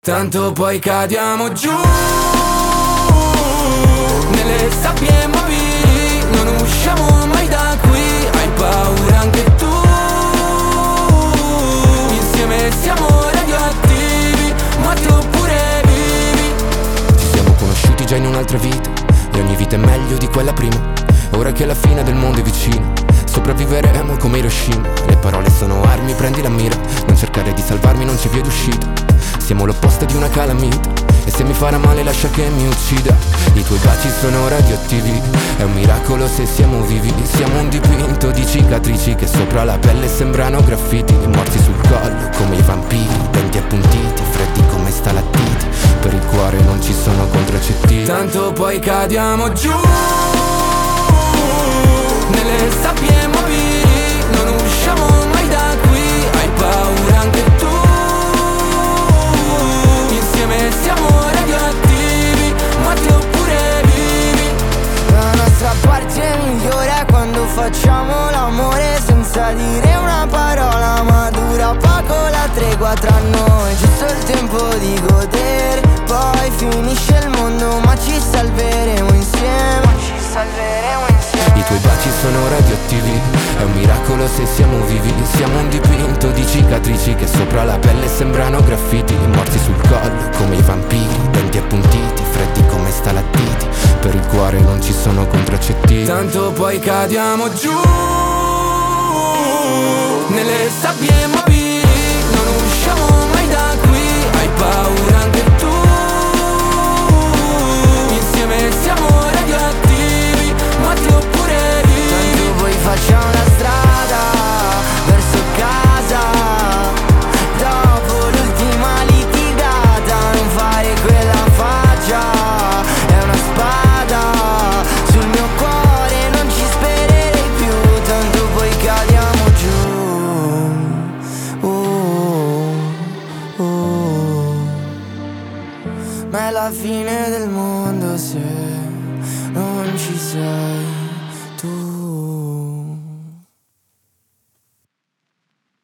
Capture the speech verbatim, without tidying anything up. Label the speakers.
Speaker 1: Tanto poi cadiamo giù nelle sabbie mobili, non usciamo mai da qui. Hai paura anche tu, insieme siamo radioattivi, morti oppure vivi. Ci siamo conosciuti già in un'altra vita e ogni vita è meglio di quella prima. Ora che la fine del mondo è vicina, sopravviveremo come Hiroshima. Le parole sono armi, prendi la mira. Non cercare di salvarmi, non c'è via d'uscita. Siamo l'opposto di una calamita, e se mi farà male lascia che mi uccida. I tuoi baci sono radioattivi, è un miracolo se siamo vivi. Siamo un dipinto di cicatrici che sopra la pelle sembrano graffiti. Morti sul collo come i vampiri, denti appuntiti, freddi come stalattiti. Per il cuore non ci sono contraccettivi. Tanto poi cadiamo giù nelle sabbie mobili, non usciamo mai da qui. Hai paura anche tu, insieme siamo radioattivi, morti oppure vivi.
Speaker 2: La nostra parte migliore è quando facciamo l'amore senza dire una parola, ma dura poco la tregua tra noi. Giusto il tempo di godere, poi finisce il mondo ma ci salveremo insieme. Ci salveremo insieme.
Speaker 1: I tuoi baci sono radioattivi, è un miracolo se siamo vivi. Siamo un dipinto di cicatrici che sopra la pelle sembrano graffiti. Morti sul collo come i vampiri, denti appuntiti, freddi come stalattiti. Per il cuore non ci sono contraccettivi. Tanto poi cadiamo giù nelle sabbie mobili, non usciamo mai da qui. Hai paura anche tu, insieme siamo radioattivi, morti oppure vivi.
Speaker 2: Tanto poi facciamo la strada verso casa, dopo l'ultima litigata. Non fare quella faccia, è una spada sul mio cuore, non ci spererei più. Tanto poi cadiamo giù. Oh, oh. Ma è la fine del mondo se non ci sei.